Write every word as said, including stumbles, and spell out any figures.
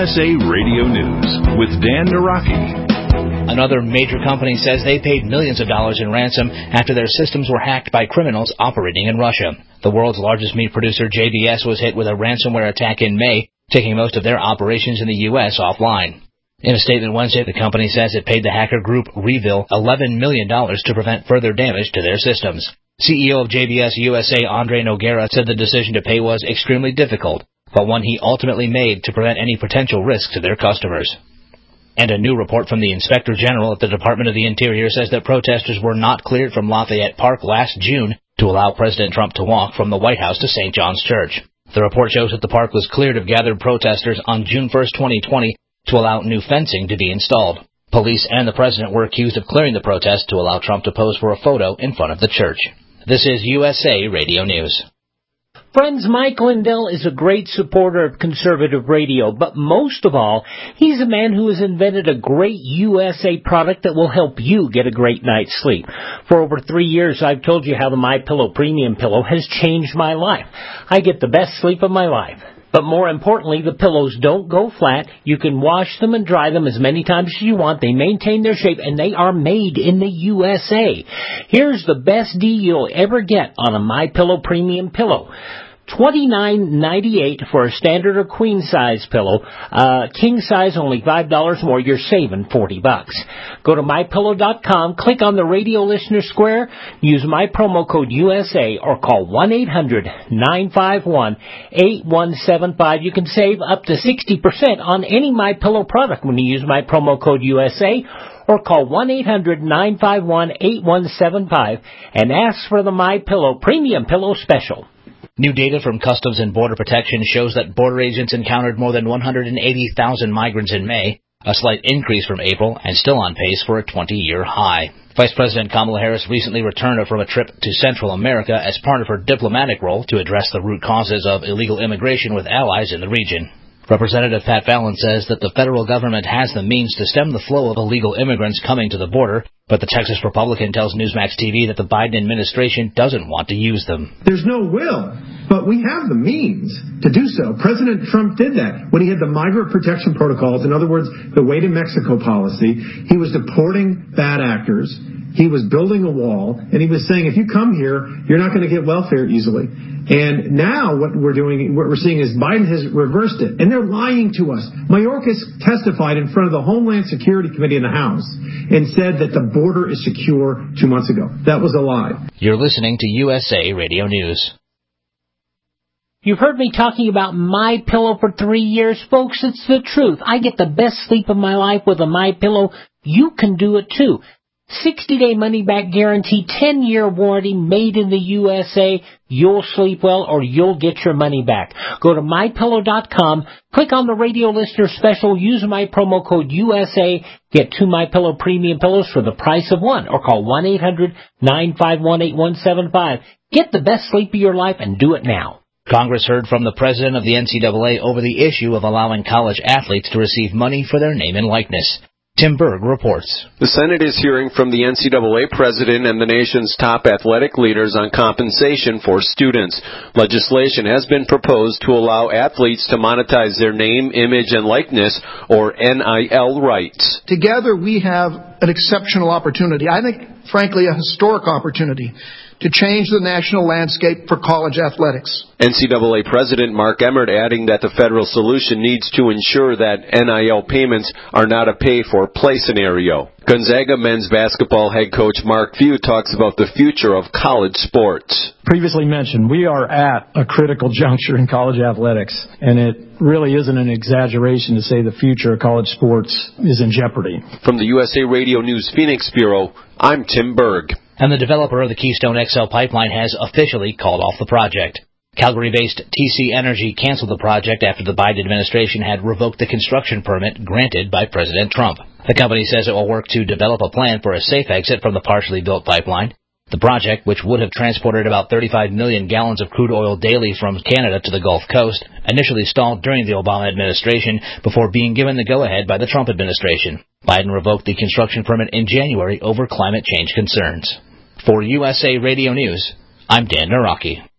S A Radio News with Dan Naraki. Another major company says they paid millions of dollars in ransom after their systems were hacked by criminals operating in Russia. The world's largest meat producer, J B S, was hit with a ransomware attack in May, taking most of their operations in the U S offline. In a statement Wednesday, the company says it paid the hacker group Revil eleven million dollars to prevent further damage to their systems. C E O of J B S U S A, Andre Noguera, said the decision to pay was extremely difficult, but one he ultimately made to prevent any potential risk to their customers. And a new report from the Inspector General at the Department of the Interior says that protesters were not cleared from Lafayette Park last June to allow President Trump to walk from the White House to Saint John's Church. The report shows that the park was cleared of gathered protesters on June first, twenty twenty, to allow new fencing to be installed. Police and the president were accused of clearing the protest to allow Trump to pose for a photo in front of the church. This is U S A Radio News. Friends, Mike Lindell is a great supporter of conservative radio, but most of all, he's a man who has invented a great U S A product that will help you get a great night's sleep. For over three years, I've told you how the MyPillow Premium Pillow has changed my life. I get the best sleep of my life. But more importantly, the pillows don't go flat. You can wash them and dry them as many times as you want. They maintain their shape, and they are made in the U S A. Here's the best deal you'll ever get on a MyPillow Premium Pillow. twenty-nine ninety-eight for a standard or queen size pillow. Uh, king size only five dollars more. You're saving forty bucks. Go to my pillow dot com, click on the radio listener square, use my promo code U S A, or call one eight hundred nine five one eight one seven five. You can save up to sixty percent on any MyPillow product when you use my promo code U S A, or call one eight hundred nine five one eight one seven five and ask for the MyPillow Premium Pillow Special. New data from Customs and Border Protection shows that border agents encountered more than one hundred eighty thousand migrants in May, a slight increase from April, and still on pace for a twenty-year high. Vice President Kamala Harris recently returned from a trip to Central America as part of her diplomatic role to address the root causes of illegal immigration with allies in the region. Representative Pat Fallon says that the federal government has the means to stem the flow of illegal immigrants coming to the border, but the Texas Republican tells Newsmax T V that the Biden administration doesn't want to use them. There's no will, but we have the means to do so. President Trump did that when he had the migrant protection protocols, in other words, the Way to Mexico policy. He was deporting bad actors. He was building a wall, and he was saying, if you come here, you're not going to get welfare easily. And now what we're doing, what we're seeing is Biden has reversed it, and they're lying to us. Mayorkas testified in front of the Homeland Security Committee in the House and said that the border is secure two months ago. That was a lie. You're listening to U S A Radio News. You've heard me talking about MyPillow for three years, folks. It's the truth. I get the best sleep of my life with a MyPillow. You can do it too. sixty-day money-back guarantee, ten-year warranty, made in the U S A. You'll sleep well or you'll get your money back. Go to my pillow dot com, click on the radio listener special, use my promo code U S A, get two MyPillow Premium Pillows for the price of one, or call one eight hundred nine five one eight one seven five. Get the best sleep of your life and do it now. Congress heard from the president of the N C double A over the issue of allowing college athletes to receive money for their name and likeness. Tim Berg reports. The Senate is hearing from the N C double A president and the nation's top athletic leaders on compensation for students. Legislation has been proposed to allow athletes to monetize their name, image, and likeness, or N I L rights. Together we have an exceptional opportunity, I think, frankly, a historic opportunity, to change the national landscape for college athletics. N C double A President Mark Emmert adding that the federal solution needs to ensure that N I L payments are not a pay-for-play scenario. Gonzaga men's basketball head coach Mark Few talks about the future of college sports. Previously mentioned, we are at a critical juncture in college athletics, and it really isn't an exaggeration to say the future of college sports is in jeopardy. From the U S A Radio News Phoenix Bureau, I'm Tim Berg. And the developer of the Keystone X L pipeline has officially called off the project. Calgary-based T C Energy canceled the project after the Biden administration had revoked the construction permit granted by President Trump. The company says it will work to develop a plan for a safe exit from the partially built pipeline. The project, which would have transported about thirty-five million gallons of crude oil daily from Canada to the Gulf Coast, initially stalled during the Obama administration before being given the go-ahead by the Trump administration. Biden revoked the construction permit in January over climate change concerns. For U S A Radio News, I'm Dan Naraki.